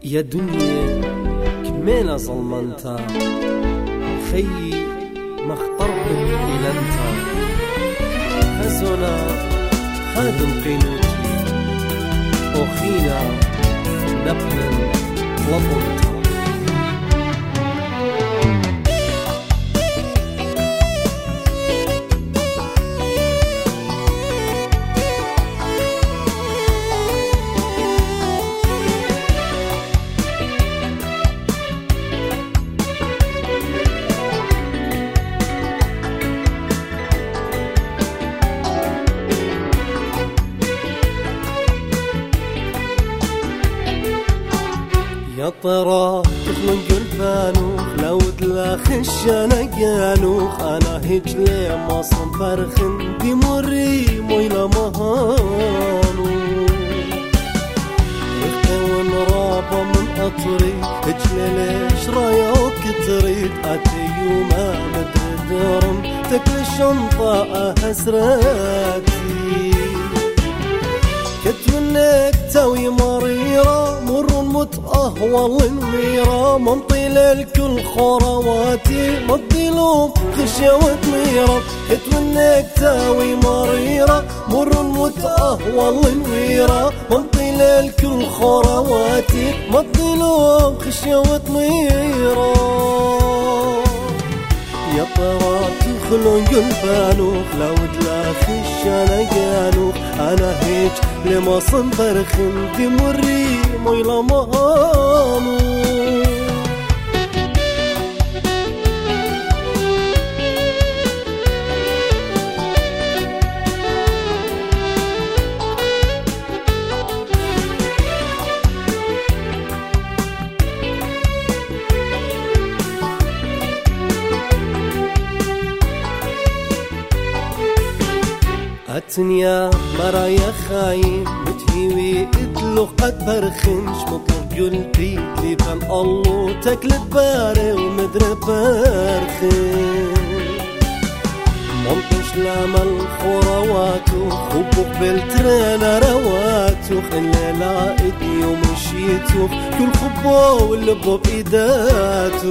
يا دنيا كمينا ظلمنتا خيي ما اختربت إلى انتا خزونا خادم قينوتي أخينا نبلا لطنتا يا طرا تخلن قلبانوخ لو تلاخ الشنقانوخ أنا هجلي ما صنفرخن دي مري مويلا مهانو يختون رابا من أطري هجلي ليش رايوك تريد أتيو ما مدري درم تكل الشنطة أهسراتي كتمنك تاوي مريرة مر متأهول النيرة منطيل الكل خورواتي مطيلهم خشية وطميرة كتمنك تاوي مريرة مر متأهول النيرة منطيل الكل خورواتي مطيلهم خشية وطميرة يا طرا تخلون قلبانوخ لو تلاخ الشنقانوخ أنا هيج لما صنفرخن دي مري مويلا مهانو الدنيا مرايا خاين بتهيوي ادلو قد برخنش مطلب قلبي لبان الله تاكلت باري ومدري برخن منطش لما الخرواتو خبوك بالترين رواتو الليلة ايدي ومشيتو كل خبو واللبو بإيداتو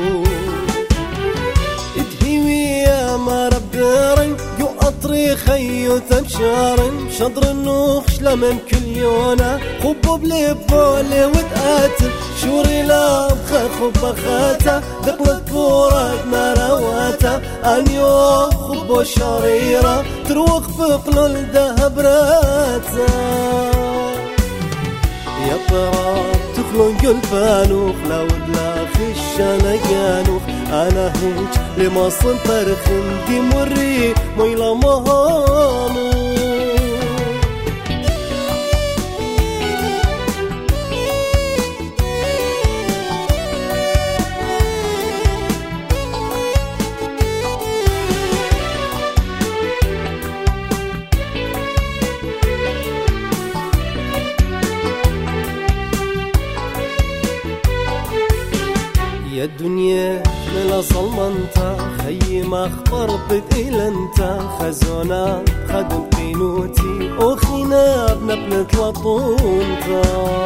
ادهيوي يا ما ربيري قطري خيو تمشارن شطر النوخ شلمن كل يونا خبو بلبولي وتقاتل شوري لا بخاخو بخاتا دقلت بورات مراواتا انيو خبو شريرة تروخ بقلل دهب راتا يا طرا تخلون قلبانوخ لو دلاخ الشنقانوخ أنا هيج لما صنفرخن دي مري مويلا مهانو يا الدنيا ملا ظلمنتا خيي ما اختربت إلى انتا خزونا خدم قينوتي أخينا بنبلة لطونتا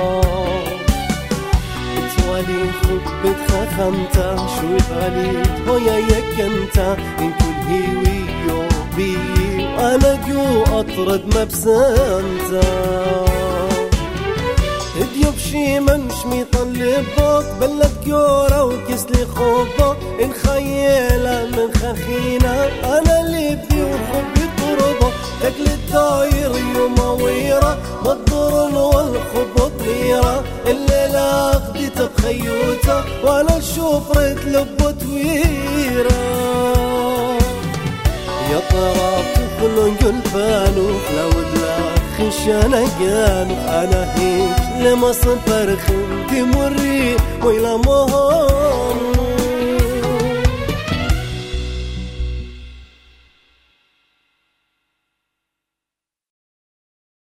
توالي خبت خخمتا شوي غاليت هويا يكنتا إن كل هيوي بي وأنا جو أطرد مبسنتا ديوب شي منش ميطلب بوك بلد كورة وكسلي خوبة إن خيالة من خخينة أنا اللي بدي وحبي طربة تاكل الداير يوماويرة مضرن والخبط ميرة الليلة خديت بخيوتة وأنا الشوفرة لب تويرة يا طرا تخلون قلبانوخ لو دلاخ الشنقانوخ أنا هيج لما صنفرخن دي مري ويلا مهانو